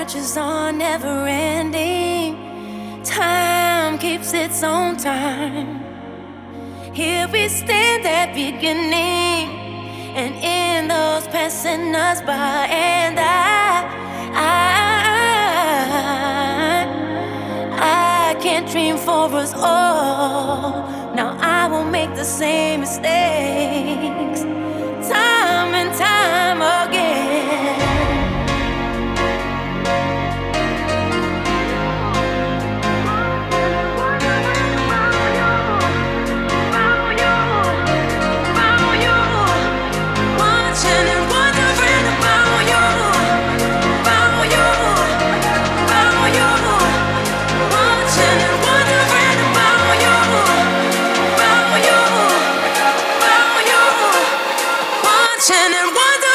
marches on, never ending. Time keeps its own time. Here we stand at beginning, and in those passing us by, and I can't dream for us all. Now I won't make the same mistakes time and time again. And wonder